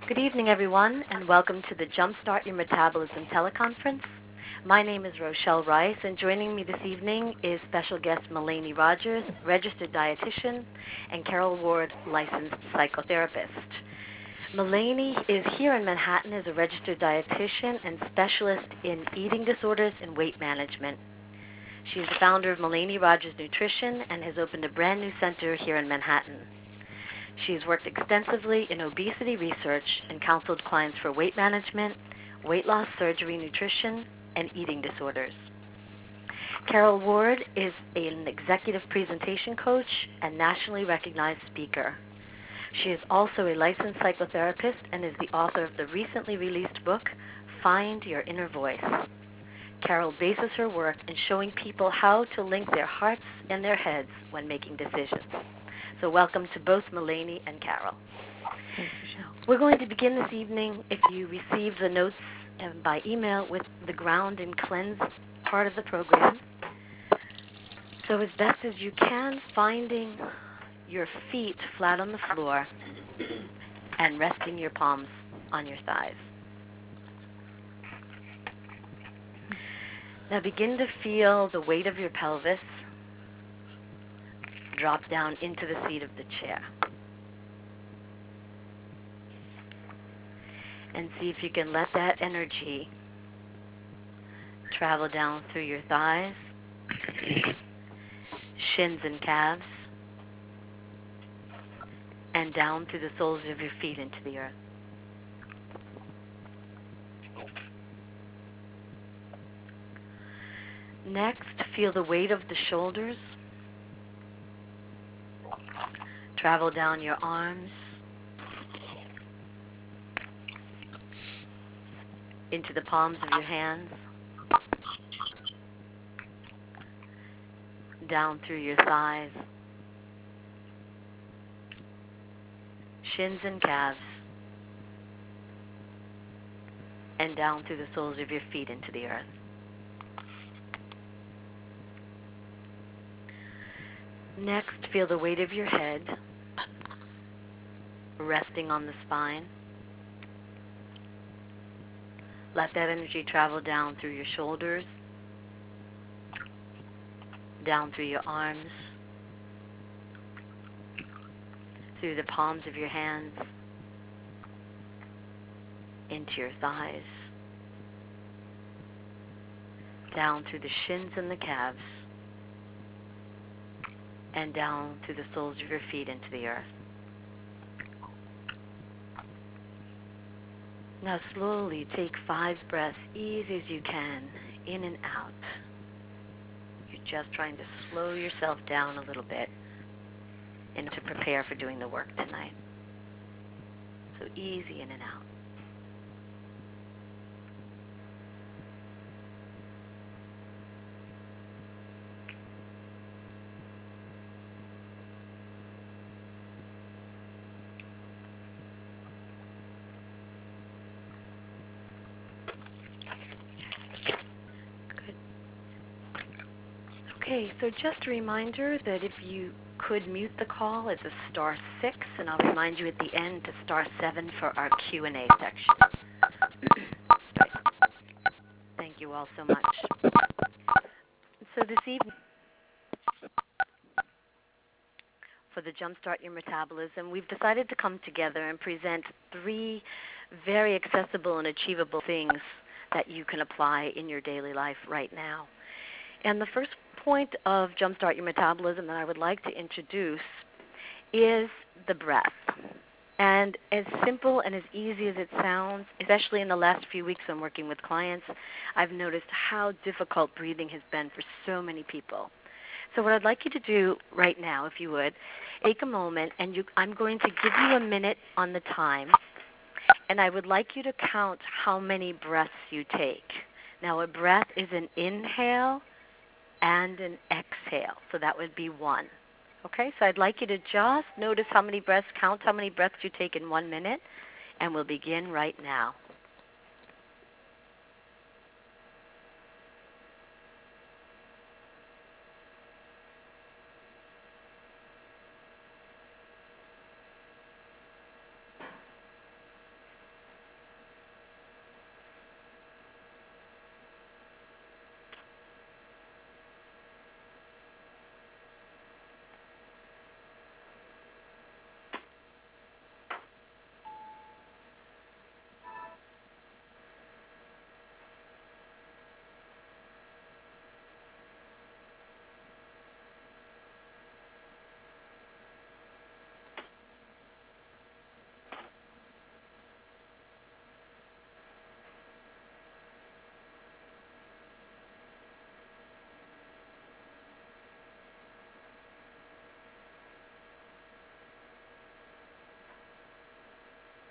Good evening, everyone, and welcome to the Jumpstart Your Metabolism teleconference. My name is Rochelle Rice, and joining me this evening is special guest Melanie Rogers, registered dietitian, and Carol Ward, licensed psychotherapist. Melanie is here in Manhattan as a registered dietitian and specialist in eating disorders and weight management. She is the founder of Melanie Rogers Nutrition and has opened a brand new center here in Manhattan. She's worked extensively in obesity research and counseled clients for weight management, weight loss surgery, nutrition, and eating disorders. Carol Ward is an executive presentation coach and nationally recognized speaker. She is also a licensed psychotherapist and is the author of the recently released book, Find Your Inner Voice. Carol bases her work in showing people how to link their hearts and their heads when making decisions. So welcome to both Melanie and Carol. Thanks, Rochelle. We're going to begin this evening, if you receive the notes by email, with the ground and cleanse part of the program. So as best as you can, finding your feet flat on the floor and resting your palms on your thighs. Now begin to feel the weight of your pelvis drop down into the seat of the chair. And see if you can let that energy travel down through your thighs, shins and calves, and down through the soles of your feet into the earth. Next, feel the weight of the shoulders travel down your arms, into the palms of your hands, down through your thighs, shins and calves, and down through the soles of your feet into the earth. Next, feel the weight of your head resting on the spine. Let that energy travel down through your shoulders, down through your arms, through the palms of your hands, into your thighs, down through the shins and the calves, and down through the soles of your feet into the earth. Now slowly take 5 breaths, easy as you can, in and out. You're just trying to slow yourself down a little bit and to prepare for doing the work tonight. So easy in and out. Okay, so just a reminder that if you could mute the call, it's a *6, and I'll remind you at the end to *7 for our Q&A section. Thank you all so much. So this evening, for the Jumpstart Your Metabolism, we've decided to come together and present 3 very accessible and achievable things that you can apply in your daily life right now. And the first point of Jumpstart Your Metabolism that I would like to introduce is the breath. And as simple and as easy as it sounds, especially in the last few weeks when working with clients, I've noticed how difficult breathing has been for so many people. So what I'd like you to do right now, if you would, take a moment, and I'm going to give you a minute on the time, and I would like you to count how many breaths you take. Now, a breath is an inhale and an exhale, so that would be 1. Okay, so I'd like you to just notice how many breaths, count how many breaths you take in 1 minute, and we'll begin right now.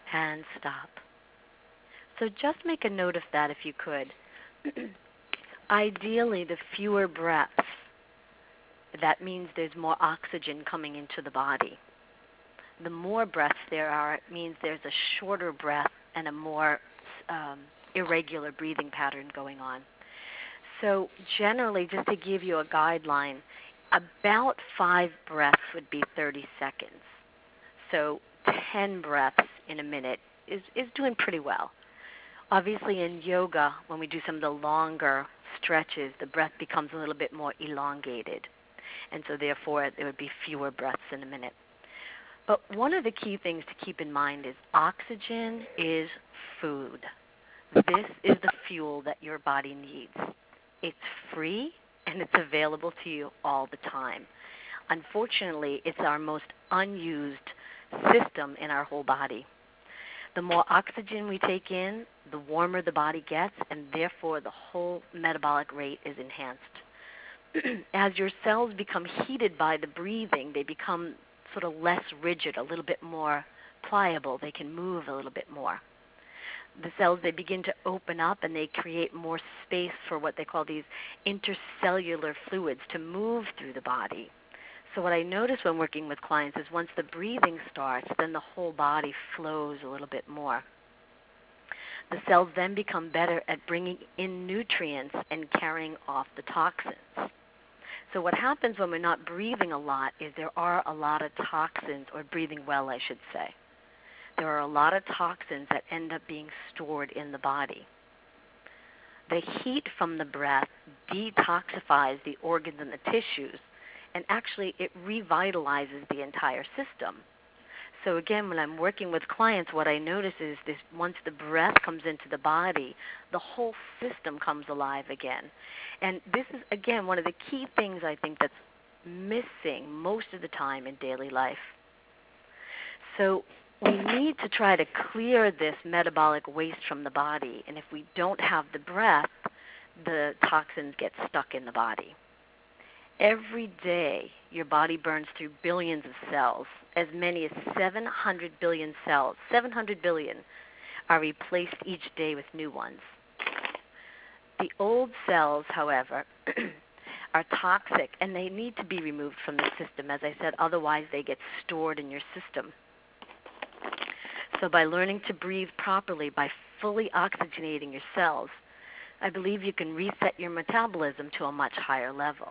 and stop. So just make a note of that if you could. Ideally, the fewer breaths, that means there's more oxygen coming into the body. The more breaths there are, it means there's a shorter breath and a more irregular breathing pattern going on. So generally, just to give you a guideline, about 5 breaths would be 30 seconds. So 10 breaths in a minute is doing pretty well. Obviously in yoga, when we do some of the longer stretches, the breath becomes a little bit more elongated. And so therefore, there would be fewer breaths in a minute. But one of the key things to keep in mind is oxygen is food. This is the fuel that your body needs. It's free and it's available to you all the time. Unfortunately, it's our most unused system in our whole body. The more oxygen we take in, the warmer the body gets, and therefore the whole metabolic rate is enhanced. As your cells become heated by the breathing, they become sort of less rigid, a little bit more pliable. They can move a little bit more. The cells, they begin to open up and they create more space for what they call these intercellular fluids to move through the body. So what I notice when working with clients is once the breathing starts, then the whole body flows a little bit more. The cells then become better at bringing in nutrients and carrying off the toxins. So what happens when we're not breathing a lot is there are a lot of toxins, or breathing well, I should say. There are a lot of toxins that end up being stored in the body. The heat from the breath detoxifies the organs and the tissues, and actually it revitalizes the entire system. So again, when I'm working with clients, what I notice is this: once the breath comes into the body, the whole system comes alive again. And this is, again, one of the key things I think that's missing most of the time in daily life. So we need to try to clear this metabolic waste from the body, and if we don't have the breath, the toxins get stuck in the body. Every day, your body burns through billions of cells. As many as 700 billion cells, 700 billion, are replaced each day with new ones. The old cells, however, are toxic, and they need to be removed from the system. As I said, otherwise they get stored in your system. So by learning to breathe properly, by fully oxygenating your cells, I believe you can reset your metabolism to a much higher level.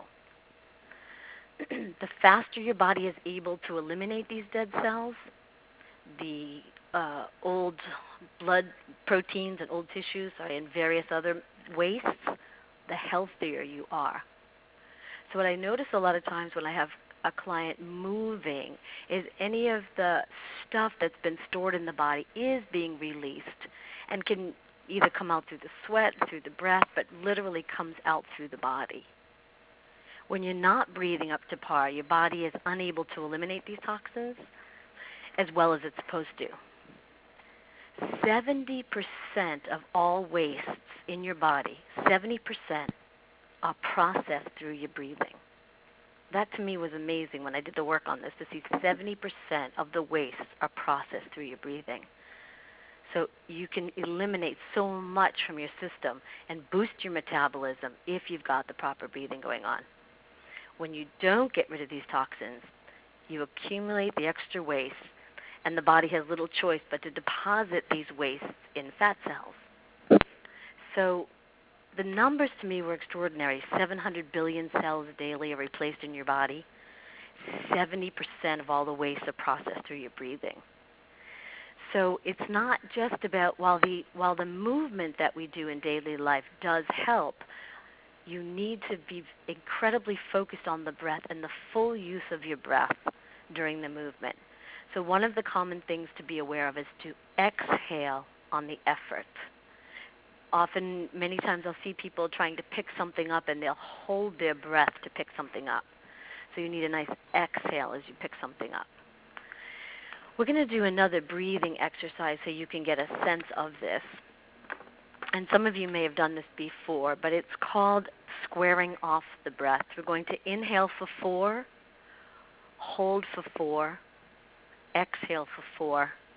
The faster your body is able to eliminate these dead cells, the old blood proteins and old tissues, and various other wastes, the healthier you are. So what I notice a lot of times when I have a client moving is any of the stuff that's been stored in the body is being released and can either come out through the sweat, through the breath, but literally comes out through the body. When you're not breathing up to par, your body is unable to eliminate these toxins as well as it's supposed to. 70% of all wastes in your body, 70%, are processed through your breathing. That to me was amazing when I did the work on this, to see 70% of the wastes are processed through your breathing. So you can eliminate so much from your system and boost your metabolism if you've got the proper breathing going on. When you don't get rid of these toxins, you accumulate the extra waste, and the body has little choice but to deposit these wastes in fat cells. So the numbers to me were extraordinary. 700 billion cells daily are replaced in your body. 70% of all the waste are processed through your breathing. So it's not just about, while the movement that we do in daily life does help, you need to be incredibly focused on the breath and the full use of your breath during the movement. So one of the common things to be aware of is to exhale on the effort. Often, many times I'll see people trying to pick something up and they'll hold their breath to pick something up. So you need a nice exhale as you pick something up. We're going to do another breathing exercise so you can get a sense of this. And some of you may have done this before, but it's called squaring off the breath. We're going to inhale for 4, hold for 4, exhale for 4,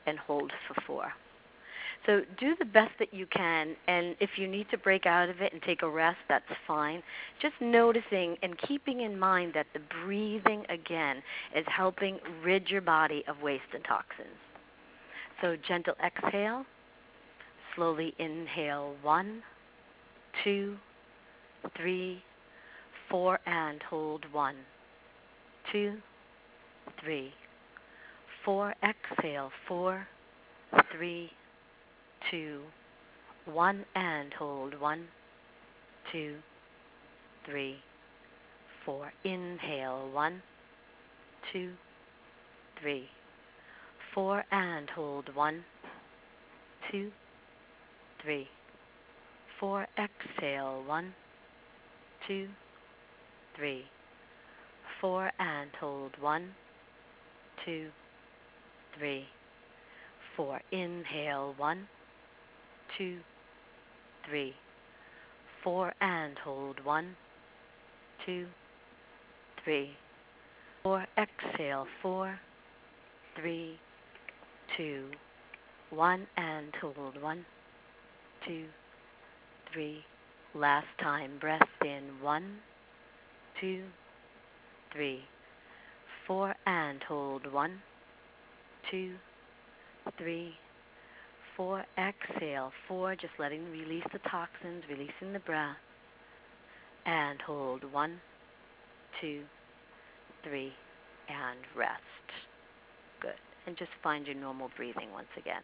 and hold for 4. So do the best that you can, and if you need to break out of it and take a rest, that's fine. Just noticing and keeping in mind that the breathing, again, is helping rid your body of waste and toxins. So gentle exhale, slowly inhale 1, 2, 3, 4, and hold 1, 2, 3, 4. Exhale 4, 3, 2, 1, and hold 1, 2, 3, 4. Inhale 1, 2, 3, 4, and hold 1, 2, 3, 4. Exhale 1, 2, 3, 4, and hold 1, 2, 3, 4. Inhale 1, 2, 3, 4, and hold 1, 2, 3, 4. Exhale 4, 3, 2, 1, and hold 1, 2, 3. Last time, breath in 1, 2, 3, 4, and hold 1, 2, 3, 4. Exhale 4, just letting release the toxins, releasing the breath, and hold 1, 2, 3, and rest. Good. And just find your normal breathing once again.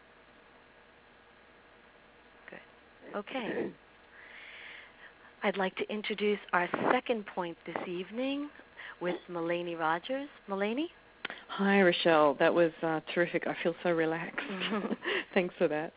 Good. Okay. I'd like to introduce our second point this evening with Melanie Rogers. Melanie? Hi, Rochelle. That was terrific. I feel so relaxed. Thanks for that.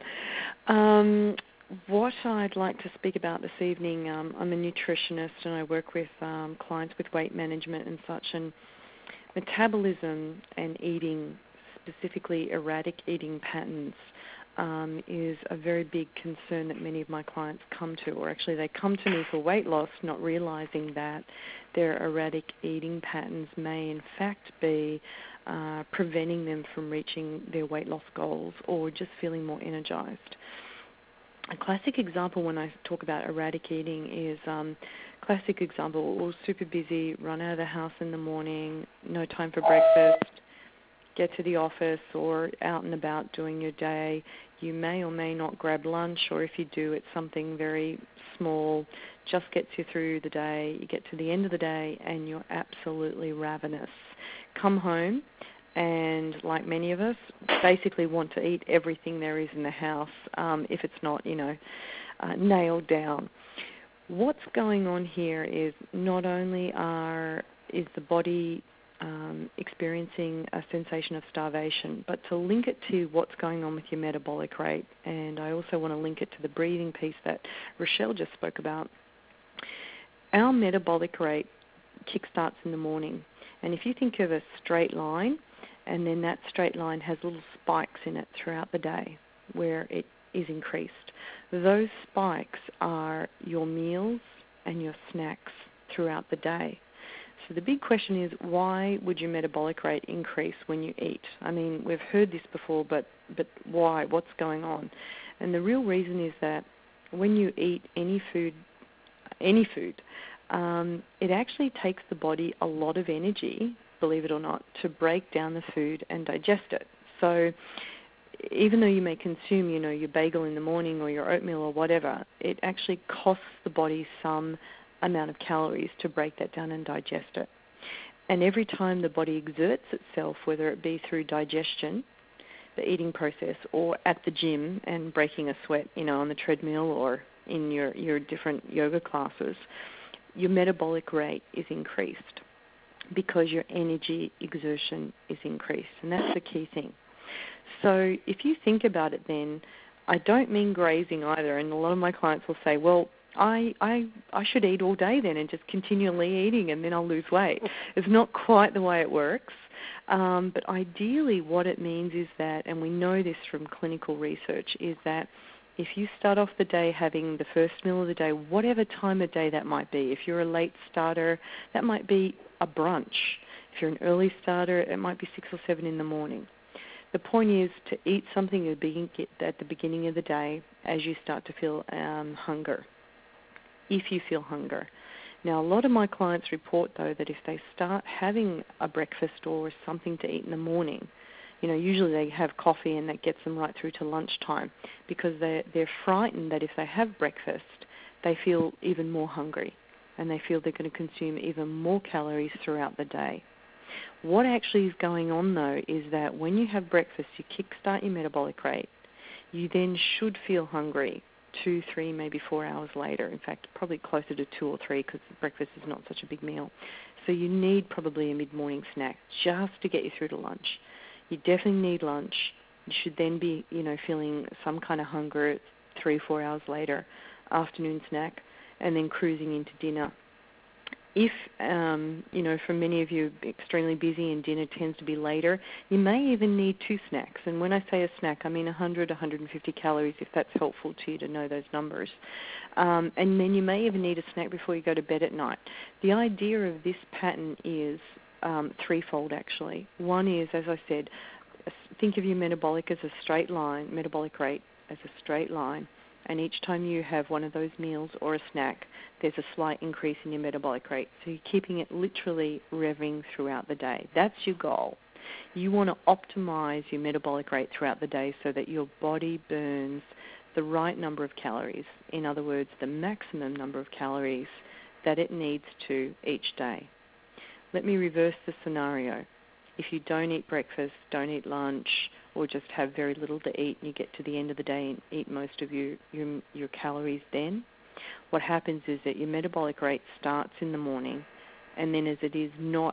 What I'd like to speak about this evening, I'm a nutritionist and I work with clients with weight management and such, and metabolism and eating, specifically erratic eating patterns, is a very big concern that many of my clients come to, or actually they come to me for weight loss, not realizing that their erratic eating patterns may in fact be preventing them from reaching their weight loss goals or just feeling more energized. A classic example when I talk about erratic eating is classic example, we're super busy, run out of the house in the morning, no time for breakfast, get to the office or out and about doing your day. You may or may not grab lunch, or if you do, it's something very small, just gets you through the day. You get to the end of the day and you're absolutely ravenous. Come home and, like many of us, basically want to eat everything there is in the house if it's not, nailed down. What's going on here is not only is the body experiencing a sensation of starvation, but to link it to what's going on with your metabolic rate. And I also want to link it to the breathing piece that Rochelle just spoke about. Our metabolic rate kickstarts in the morning. And if you think of a straight line, and then that straight line has little spikes in it throughout the day where it is increased. Those spikes are your meals and your snacks throughout the day. So the big question is, why would your metabolic rate increase when you eat? I mean, we've heard this before, but why? What's going on? And the real reason is that when you eat any food, it actually takes the body a lot of energy, believe it or not, to break down the food and digest it. So even though you may consume, your bagel in the morning or your oatmeal or whatever, it actually costs the body some amount of calories to break that down and digest it. And every time the body exerts itself, whether it be through digestion, the eating process, or at the gym and breaking a sweat, on the treadmill or in your different yoga classes, your metabolic rate is increased because your energy exertion is increased. And that's the key thing. So if you think about it then, I don't mean grazing either. And a lot of my clients will say, well, I should eat all day then and just continually eating and then I'll lose weight. It's not quite the way it works. But ideally what it means is that, and we know this from clinical research, is that if you start off the day having the first meal of the day, whatever time of day that might be, if you're a late starter, that might be a brunch. If you're an early starter, it might be 6 or 7 in the morning. The point is to eat something at the beginning of the day as you start to feel hunger, if you feel hunger. Now, a lot of my clients report, though, that if they start having a breakfast or something to eat in the morning, usually they have coffee and that gets them right through to lunchtime because they're frightened that if they have breakfast, they feel even more hungry and they feel they're going to consume even more calories throughout the day. What actually is going on, though, is that when you have breakfast, you kickstart your metabolic rate. You then should feel hungry 2, 3, maybe 4 hours later. In fact, probably closer to 2 or 3 because breakfast is not such a big meal. So you need probably a mid-morning snack just to get you through to lunch. You definitely need lunch. You should then be, feeling some kind of hunger 3, 4 hours later, afternoon snack, and then cruising into dinner. If, for many of you, extremely busy and dinner tends to be later, you may even need 2 snacks. And when I say a snack, I mean 100, 150 calories, if that's helpful to you to know those numbers. And then you may even need a snack before you go to bed at night. The idea of this pattern is threefold, actually. One is, as I said, think of your metabolic as a straight line, metabolic rate as a straight line. And each time you have one of those meals or a snack, there's a slight increase in your metabolic rate. So you're keeping it literally revving throughout the day. That's your goal. You want to optimize your metabolic rate throughout the day so that your body burns the right number of calories. In other words, the maximum number of calories that it needs to each day. Let me reverse the scenario. If you don't eat breakfast, don't eat lunch, or just have very little to eat and you get to the end of the day and eat most of your calories then, what happens is that your metabolic rate starts in the morning, and then as it is not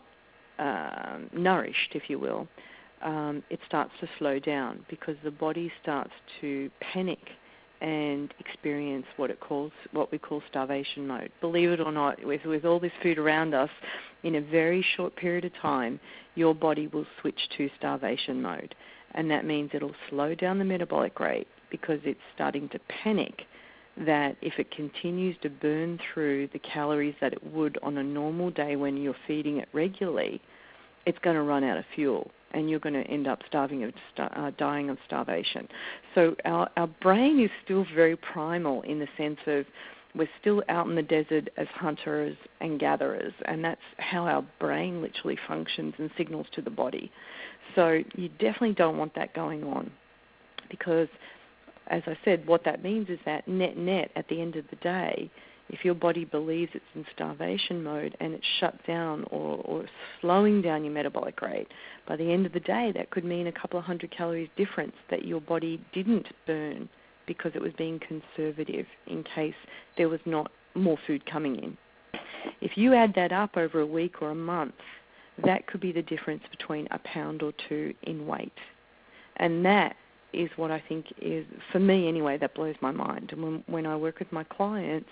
nourished, if you will, it starts to slow down because the body starts to panic and experience what we call starvation mode. Believe it or not, with all this food around us, in a very short period of time, your body will switch to starvation mode. And that means it'll slow down the metabolic rate because it's starting to panic that if it continues to burn through the calories that it would on a normal day when you're feeding it regularly, it's going to run out of fuel and you're going to end up dying of starvation. So our brain is still very primal in the sense of we're still out in the desert as hunters and gatherers, and that's how our brain literally functions and signals to the body. So you definitely don't want that going on because, as I said, what that means is that net at the end of the day, if your body believes it's in starvation mode and it's shut down or slowing down your metabolic rate, by the end of the day that could mean a couple of 100 calories difference that your body didn't burn because it was being conservative in case there was not more food coming in. If you add that up over a week or a month, that could be the difference between a pound or 2 in weight. And that is what I think is, for me anyway, that blows my mind. And when I work with my clients,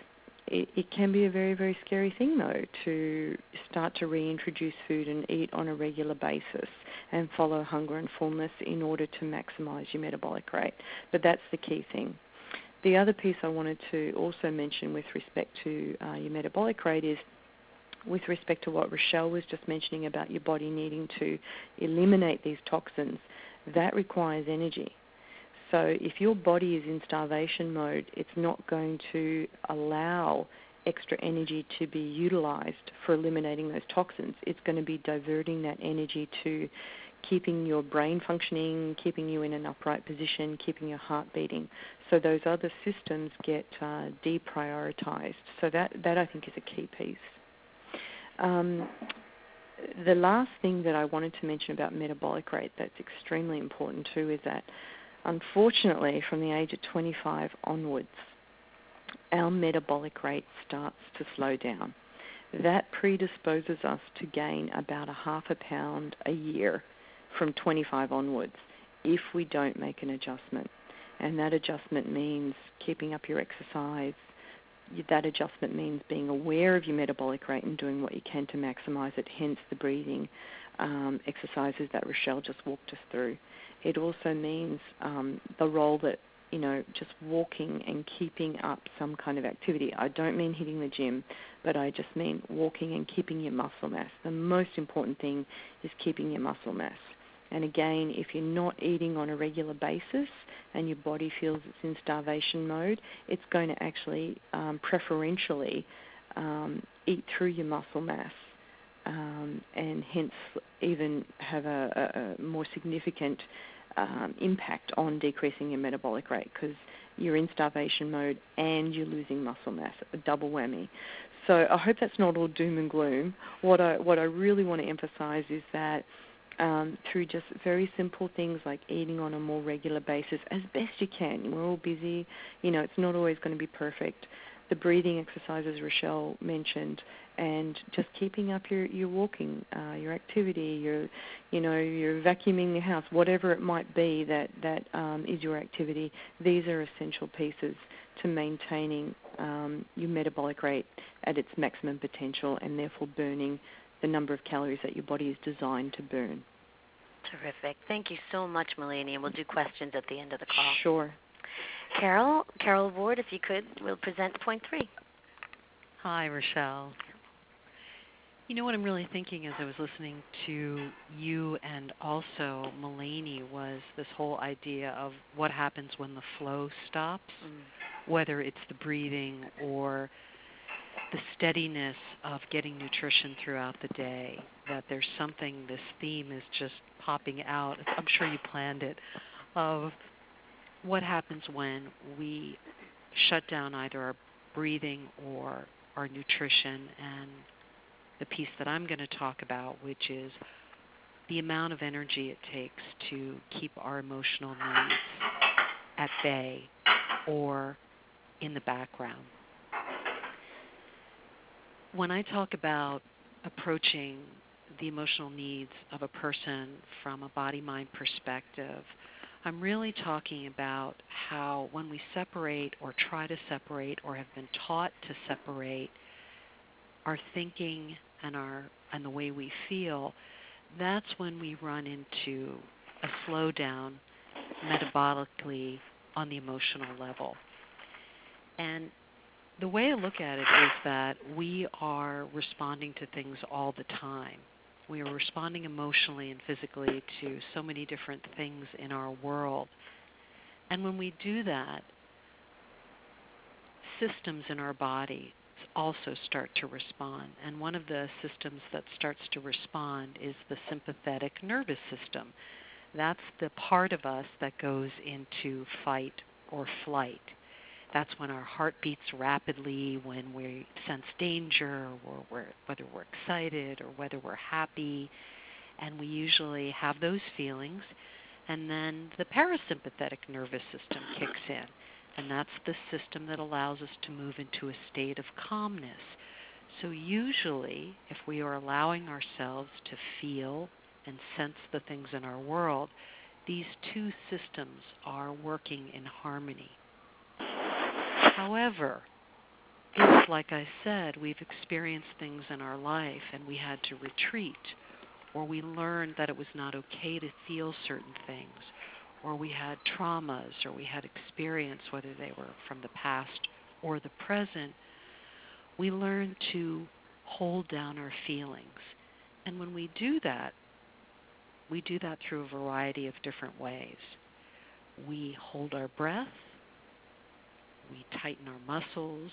it can be a very, very scary thing, though, to start to reintroduce food and eat on a regular basis and follow hunger and fullness in order to maximize your metabolic rate. But that's the key thing. The other piece I wanted to also mention with respect to your metabolic rate is with respect to what Rochelle was just mentioning about your body needing to eliminate these toxins, that requires energy. So if your body is in starvation mode, it's not going to allow extra energy to be utilized for eliminating those toxins. It's going to be diverting that energy to keeping your brain functioning, keeping you in an upright position, keeping your heart beating. So those other systems get deprioritized. So that I think is a key piece. The last thing that I wanted to mention about metabolic rate that's extremely important too is that unfortunately from the age of 25 onwards, our metabolic rate starts to slow down. That predisposes us to gain about 0.5 pound a year from 25 onwards if we don't make an adjustment. And that adjustment means keeping up your exercise. That adjustment means being aware of your metabolic rate and doing what you can to maximize it, hence the breathing exercises that Rochelle just walked us through. It also means the role that, just walking and keeping up some kind of activity. I don't mean hitting the gym, but I just mean walking and keeping your muscle mass. The most important thing is keeping your muscle mass. And again, if you're not eating on a regular basis and your body feels it's in starvation mode, it's going to actually preferentially eat through your muscle mass, and hence even have a more significant impact on decreasing your metabolic rate, because you're in starvation mode and you're losing muscle mass, a double whammy. So I hope that's not all doom and gloom. What I really want to emphasize is that through just very simple things like eating on a more regular basis, as best you can. We're all busy. It's not always going to be perfect. The breathing exercises Rochelle mentioned, and just keeping up your walking, your activity, your vacuuming the house, whatever it might be that is your activity. These are essential pieces to maintaining your metabolic rate at its maximum potential, and therefore burning the number of calories that your body is designed to burn. Terrific. Thank you so much, Melanie, and we'll do questions at the end of the call. Sure. Carol Ward, if you could, we'll present point 3. Hi, Rochelle. You know what I'm really thinking as I was listening to you and also Melanie was this whole idea of what happens when the flow stops, whether it's the breathing or the steadiness of getting nutrition throughout the day, that there's something, this theme is just popping out. I'm sure you planned it, of what happens when we shut down either our breathing or our nutrition, and the piece that I'm going to talk about, which is the amount of energy it takes to keep our emotional needs at bay or in the background. When I talk about approaching the emotional needs of a person from a body-mind perspective, I'm really talking about how when we separate or try to separate or have been taught to separate our thinking and the way we feel, that's when we run into a slowdown metabolically on the emotional level. And the way I look at it is that we are responding to things all the time. We are responding emotionally and physically to so many different things in our world. And when we do that, systems in our body also start to respond. And one of the systems that starts to respond is the sympathetic nervous system. That's the part of us that goes into fight or flight. That's when our heart beats rapidly, when we sense danger, or whether we're excited or whether we're happy. And we usually have those feelings. And then the parasympathetic nervous system kicks in. And that's the system that allows us to move into a state of calmness. So usually, if we are allowing ourselves to feel and sense the things in our world, these two systems are working in harmony. However, if, like I said, we've experienced things in our life and we had to retreat, or we learned that it was not okay to feel certain things, or we had traumas, or we had experience, whether they were from the past or the present, we learn to hold down our feelings. And when we do that through a variety of different ways. We hold our breath, we tighten our muscles,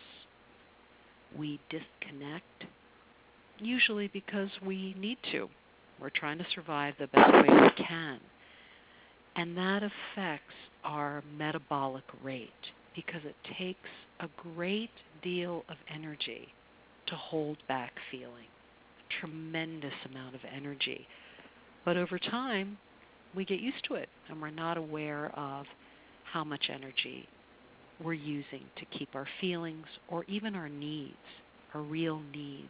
we disconnect, usually because we need to. We're trying to survive the best way we can. And that affects our metabolic rate because it takes a great deal of energy to hold back feeling, a tremendous amount of energy. But over time, we get used to it, and we're not aware of how much energy we're using to keep our feelings or even our needs, our real needs,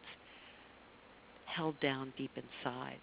held down deep inside.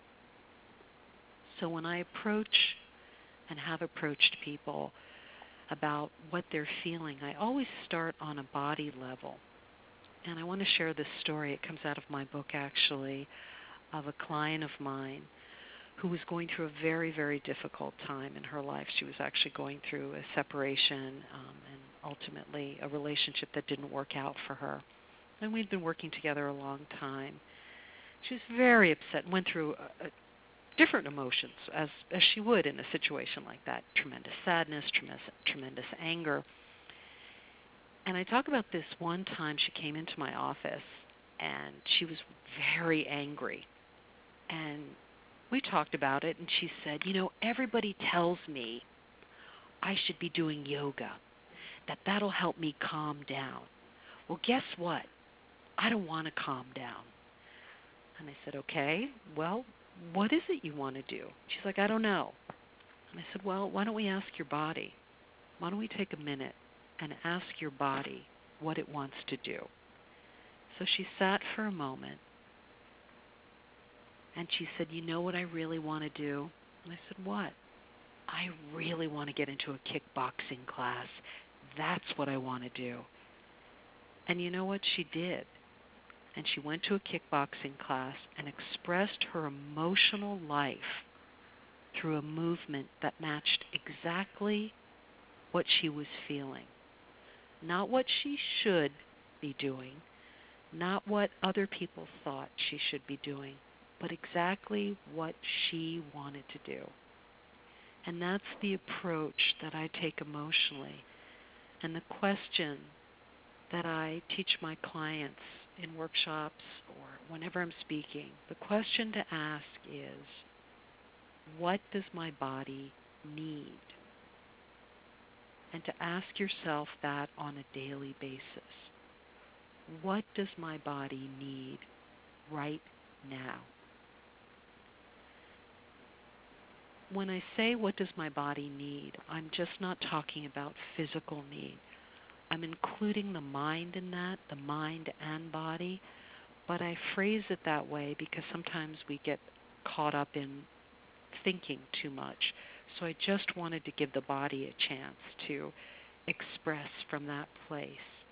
So when I approach and have approached people about what they're feeling, I always start on a body level. And I want to share this story. It comes out of my book, actually, of a client of mine who was going through a very, very difficult time in her life. She was actually going through a separation and ultimately a relationship that didn't work out for her. And we'd been working together a long time. She was very upset and went through different emotions as she would in a situation like that, tremendous sadness, tremendous anger. And I talk about this one time she came into my office, and she was very angry. And we talked about it, and she said, everybody tells me I should be doing yoga, that'll help me calm down. Well, guess what? I don't want to calm down. And I said, okay, well, what is it you want to do? She's like, I don't know. And I said, well, why don't we ask your body? Why don't we take a minute and ask your body what it wants to do? So she sat for a moment, and she said, you know what I really want to do? And I said, what? I really want to get into a kickboxing class. That's what I want to do. And you know what she did? And she went to a kickboxing class and expressed her emotional life through a movement that matched exactly what she was feeling. Not what she should be doing, not what other people thought she should be doing, but exactly what she wanted to do. And that's the approach that I take emotionally. And the question that I teach my clients in workshops or whenever I'm speaking, the question to ask is, what does my body need? And to ask yourself that on a daily basis. What does my body need right now? When I say what does my body need, I'm just not talking about physical need. I'm including the mind in that, the mind and body, but I phrase it that way because sometimes we get caught up in thinking too much. So I just wanted to give the body a chance to express from that place.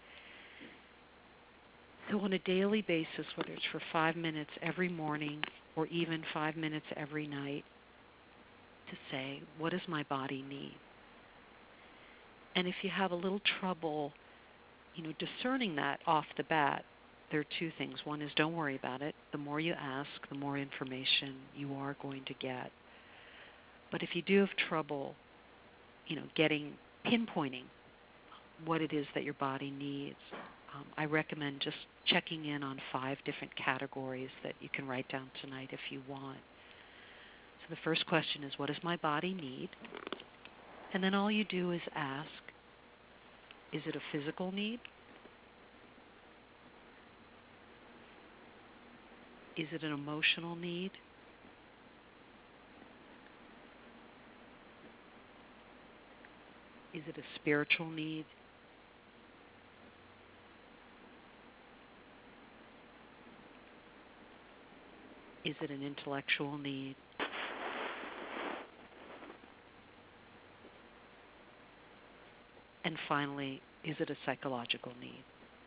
So on a daily basis, whether it's for 5 minutes every morning or even 5 minutes every night, to say, what does my body need? And if you have a little trouble, discerning that off the bat, there are two things. One is don't worry about it. The more you ask, the more information you are going to get. But if you do have trouble, pinpointing what it is that your body needs, I recommend just checking in on 5 different categories that you can write down tonight if you want. So the first question is, what does my body need? And then all you do is ask, is it a physical need? Is it an emotional need? Is it a spiritual need? Is it an intellectual need? And finally, is it a psychological need?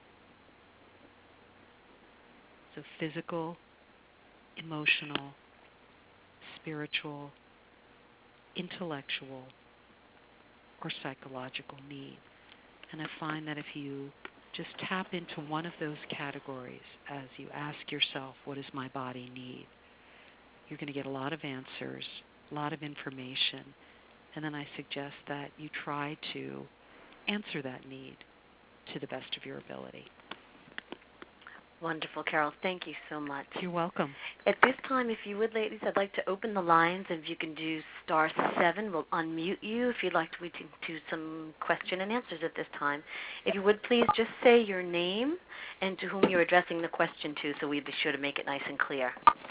So physical, emotional, spiritual, intellectual, or psychological need. And I find that if you just tap into one of those categories as you ask yourself, what does my body need? You're going to get a lot of answers, a lot of information, and then I suggest that you try to answer that need to the best of your ability. Wonderful, Carol. Thank you so much. You're welcome. At this time, if you would, ladies, I'd like to open the lines. If you can do *7, we'll unmute you. If you'd like to do some question and answers at this time. If you would, please just say your name and to whom you're addressing the question to, so we'd be sure to make it nice and clear.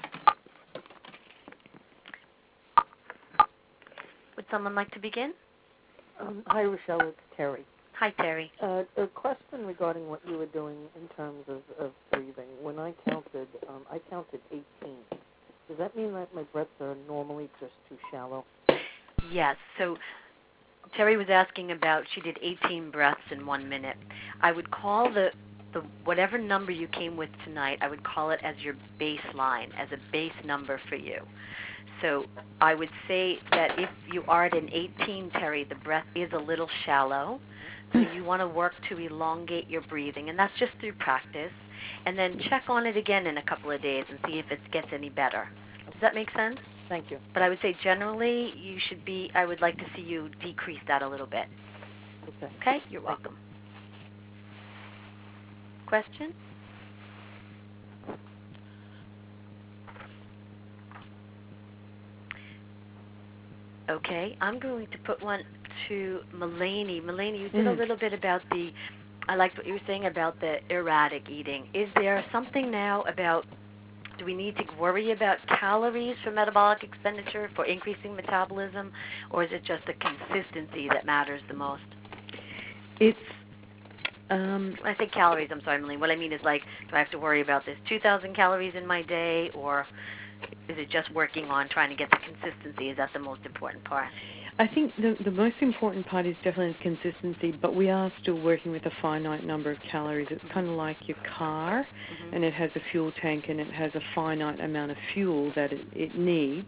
Would someone like to begin? Hi, Rochelle. It's Terry. Hi, Terry. A question regarding what you were doing in terms of breathing. When I counted 18. Does that mean that my breaths are normally just too shallow? Yes. So Terry was asking about, she did 18 breaths in 1 minute. I would call the whatever number you came with tonight, I would call it as your baseline, as a base number for you. So I would say that if you are at an 18, Terry, the breath is a little shallow. So you want to work to elongate your breathing, and that's just through practice. And then check on it again in a couple of days and see if it gets any better. Does that make sense? Thank you. But I would say generally I would like to see you decrease that a little bit. Okay. Okay? You're welcome. Question? Okay, I'm going to put one to Mulaney. Mulaney, you did a little bit about I liked what you were saying about the erratic eating. Is there something now about, do we need to worry about calories for metabolic expenditure for increasing metabolism, or is it just the consistency that matters the most? It's When I say calories, I'm sorry, Mulaney, what I mean is like, do I have to worry about this 2,000 calories in my day, or is it just working on trying to get the consistency? Is that the most important part? I think the most important part is definitely consistency, but we are still working with a finite number of calories. It's kind of like your car, and it has a fuel tank, and it has a finite amount of fuel that it needs,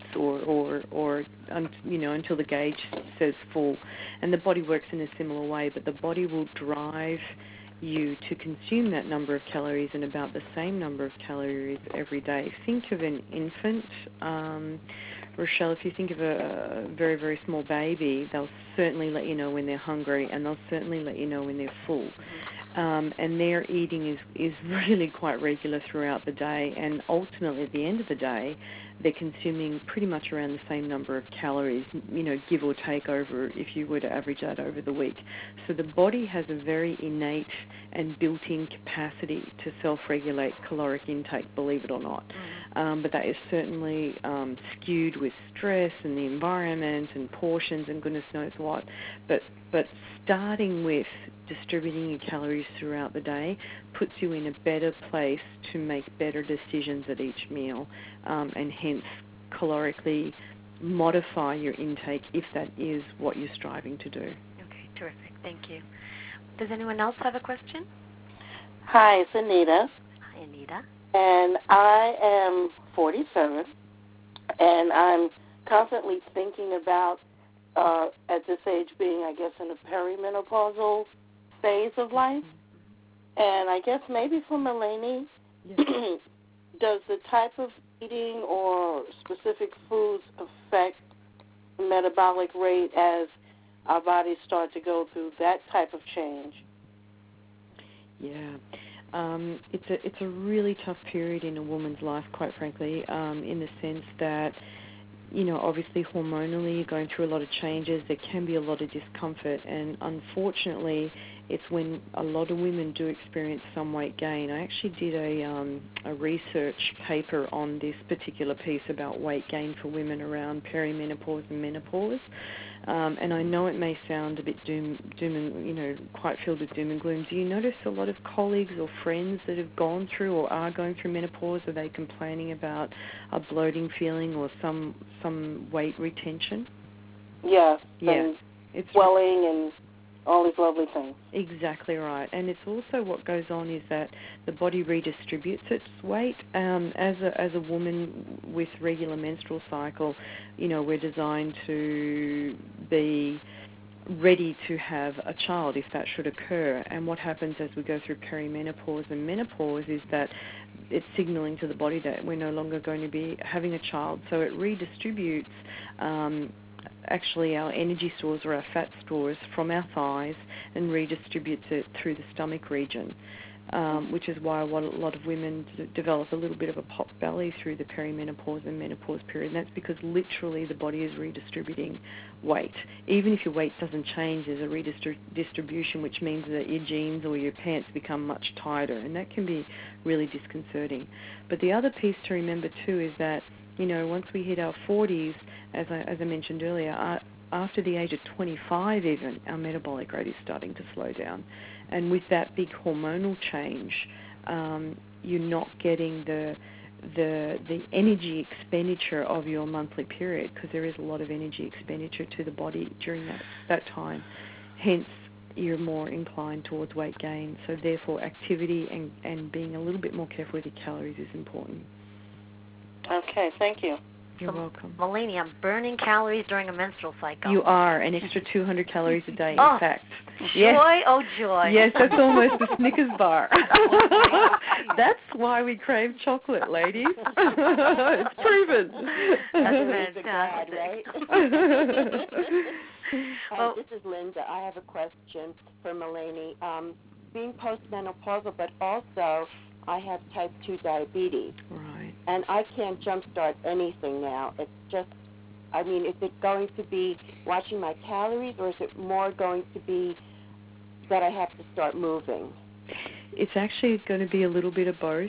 or until the gauge says full. And the body works in a similar way, but the body will drive you to consume that number of calories and about the same number of calories every day. Think of an infant, Rochelle, if you think of a very, very small baby, they'll certainly let you know when they're hungry, and they'll certainly let you know when they're full. And their eating is really quite regular throughout the day, and ultimately at the end of the day, they're consuming pretty much around the same number of calories, give or take over if you were to average that over the week. So the body has a very innate and built-in capacity to self-regulate caloric intake, believe it or not. But that is certainly skewed with stress and the environment and portions and goodness knows what. But starting with distributing your calories throughout the day puts you in a better place to make better decisions at each meal, and hence calorically modify your intake if that is what you're striving to do. Okay, terrific. Thank you. Does anyone else have a question? Hi, it's Anita. Hi, Anita. And I am 47, and I'm constantly thinking about, at this age, being, I guess, in a perimenopausal phase of life. And I guess maybe for Mulaney, does the type of eating or specific foods affect the metabolic rate as our bodies start to go through that type of change? Yeah. It's a really tough period in a woman's life, quite frankly, in the sense that, obviously hormonally you're going through a lot of changes. There can be a lot of discomfort, and unfortunately it's when a lot of women do experience some weight gain. I actually did a research paper on this particular piece about weight gain for women around perimenopause and menopause. And I know it may sound a bit doom and, quite filled with doom and gloom. Do you notice a lot of colleagues or friends that have gone through or are going through menopause? Are they complaining about a bloating feeling or some weight retention? Yeah. It's swelling and all these lovely things. Exactly right. And it's also what goes on is that the body redistributes its weight. As a woman with regular menstrual cycle, we're designed to be ready to have a child if that should occur. And what happens as we go through perimenopause and menopause is that it's signaling to the body that we're no longer going to be having a child. So it redistributes actually our energy stores or our fat stores from our thighs and redistributes it through the stomach region, which is why a lot of women develop a little bit of a pot belly through the perimenopause and menopause period. And that's because literally the body is redistributing weight. Even if your weight doesn't change, there's a redistribution, which means that your jeans or your pants become much tighter, and that can be really disconcerting. But the other piece to remember too is that, once we hit our 40s, as I mentioned earlier, after the age of 25 even, our metabolic rate is starting to slow down. And with that big hormonal change, you're not getting the energy expenditure of your monthly period, because there is a lot of energy expenditure to the body during that time. Hence, you're more inclined towards weight gain. So therefore, activity and being a little bit more careful with your calories is important. Okay, thank you. You're welcome. Mulaney, I'm burning calories during a menstrual cycle. You are, an extra 200 calories a day, in fact. Joy, oh joy. Yes, that's almost a Snickers bar. That's why we crave chocolate, ladies. It's proven. That's God, fantastic. right? Well, This is Linda. I have a question for Melanie. Being postmenopausal, but also I have type 2 diabetes. Right. And I can't jumpstart anything now. It's just, I mean, is it going to be watching my calories, or is it more going to be that I have to start moving? It's actually going to be a little bit of both.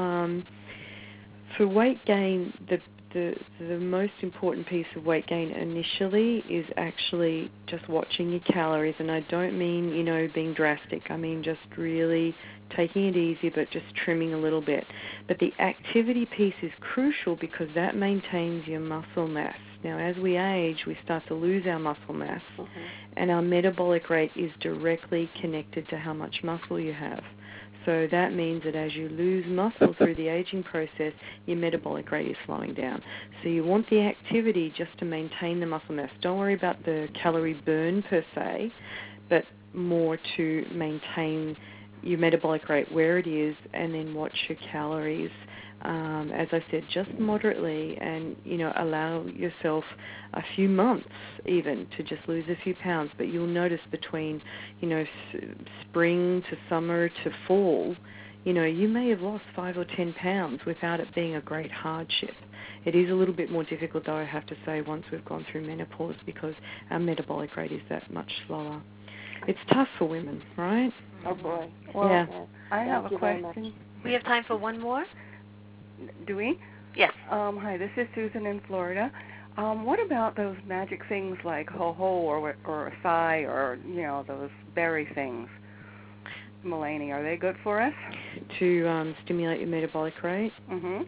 For weight gain, the most important piece of weight gain initially is actually just watching your calories, and I don't mean, being drastic. I mean just really taking it easy, but just trimming a little bit. But the activity piece is crucial because that maintains your muscle mass. Now, as we age, we start to lose our muscle mass, and our metabolic rate is directly connected to how much muscle you have. So that means that as you lose muscle through the aging process, your metabolic rate is slowing down. So you want the activity just to maintain the muscle mass. Don't worry about the calorie burn per se, but more to maintain your metabolic rate where it is, and then watch your calories. As I said, just moderately, and allow yourself a few months even to just lose a few pounds. But you'll notice between spring to summer to fall, you may have lost 5 or 10 pounds without it being a great hardship. It is a little bit more difficult, though, I have to say, once we've gone through menopause, because our metabolic rate is that much slower. It's tough for women, right? Oh, boy. Well, yeah. I have a question. We have time for one more? Do we? Yes. Hi, this is Susan in Florida. What about those magic things like ho-ho or acai or, those berry things? Melanie, are they good for us? To stimulate your metabolic rate? Mm-hmm.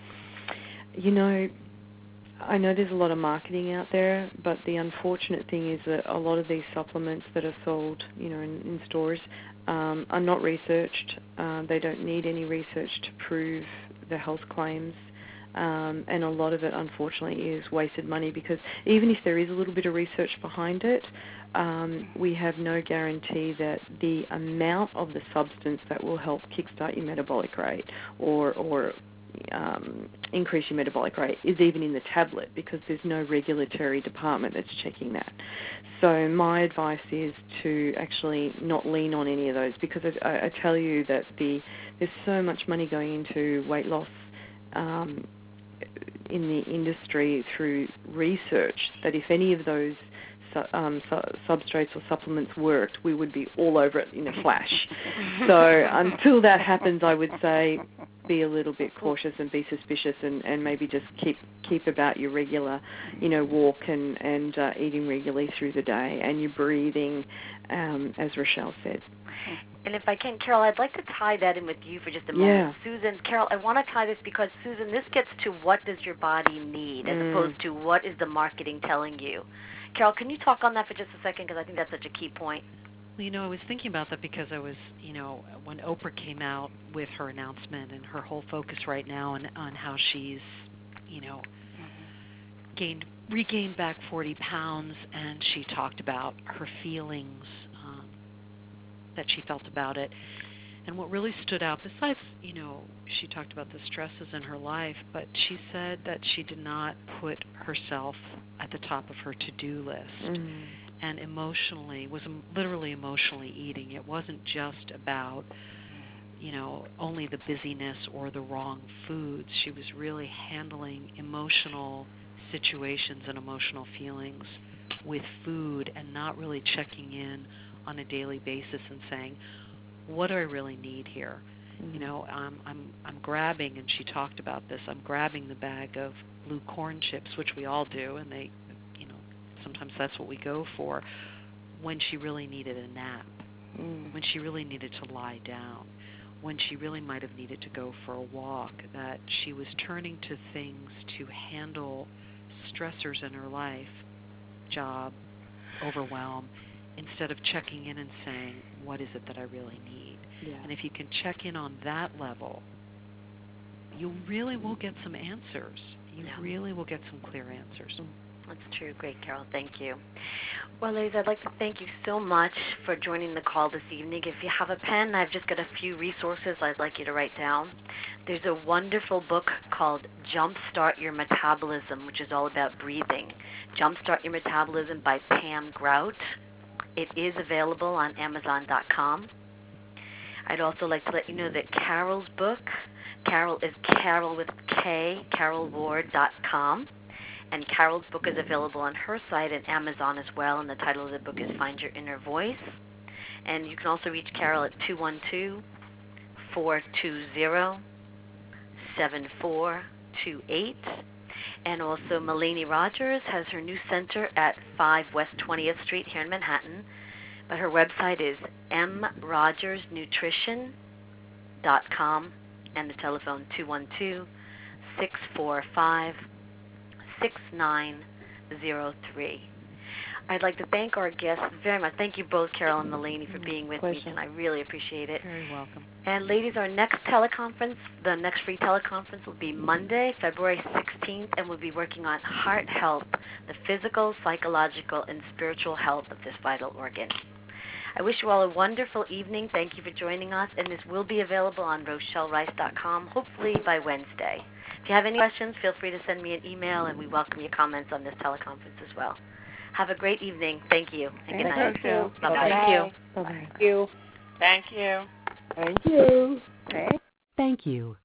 I know there's a lot of marketing out there, but the unfortunate thing is that a lot of these supplements that are sold, in stores, are not researched. They don't need any research to prove the health claims. And a lot of it, unfortunately, is wasted money, because even if there is a little bit of research behind it, we have no guarantee that the amount of the substance that will help kickstart your metabolic rate or increase your metabolic rate is even in the tablet, because there's no regulatory department that's checking that. So my advice is to actually not lean on any of those, because I tell you that there's so much money going into weight loss in the industry through research that if any of those substrates or supplements worked, we would be all over it in a flash. So until that happens, I would say be a little bit cautious and be suspicious, and maybe just keep about your regular, walk and eating regularly through the day, and your breathing, as Rochelle said. And if I can, Carol, I'd like to tie that in with you for just a moment. Susan, Carol, I want to tie this because, Susan, this gets to what does your body need as opposed to what is the marketing telling you. Carol, can you talk on that for just a second, because I think that's such a key point. Well, I was thinking about that because I was, when Oprah came out with her announcement and her whole focus right now on how she's, regained back 40 pounds, and she talked about her feelings that she felt about it. And what really stood out, besides, she talked about the stresses in her life, but she said that she did not put herself at the top of her to-do list. And emotionally, was literally emotionally eating. It wasn't just about, only the busyness or the wrong foods. She was really handling emotional situations and emotional feelings with food, and not really checking in on a daily basis and saying, what do I really need here? I'm grabbing, and she talked about this, I'm grabbing the bag of blue corn chips, which we all do, and they, sometimes that's what we go for, when she really needed a nap, when she really needed to lie down, when she really might have needed to go for a walk, that she was turning to things to handle stressors in her life, job, overwhelm, instead of checking in and saying, what is it that I really need? Yeah. And if you can check in on that level, you really will get some answers. You really will get some clear answers. That's true. Great, Carol. Thank you. Well, ladies, I'd like to thank you so much for joining the call this evening. If you have a pen, I've just got a few resources I'd like you to write down. There's a wonderful book called Jumpstart Your Metabolism, which is all about breathing. Jumpstart Your Metabolism by Pam Grout. It is available on Amazon.com. I'd also like to let you know that Carol's book, Carol is Carol with K, carolward.com. And Carol's book is available on her site and Amazon as well, and the title of the book is Find Your Inner Voice. And you can also reach Carol at 212-420-7428. And also Maleni Rogers has her new center at 5 West 20th Street here in Manhattan. But her website is mrogersnutrition.com, and the telephone 212-645-6903. I'd like to thank our guests very much. Thank you both, Carol and Maleni, for being with me, and I really appreciate it. Very welcome. And ladies, our next teleconference, the next free teleconference will be Monday, February 16th, and we'll be working on heart health, the physical, psychological, and spiritual health of this vital organ. I wish you all a wonderful evening. Thank you for joining us, and this will be available on RochelleRice.com, hopefully by Wednesday. If you have any questions, feel free to send me an email, and we welcome your comments on this teleconference as well. Have a great evening. Thank you, and good night. Thank you. Bye-bye. Thank you. Bye-bye. Thank you. Thank you. Thank you. Okay. Thank you.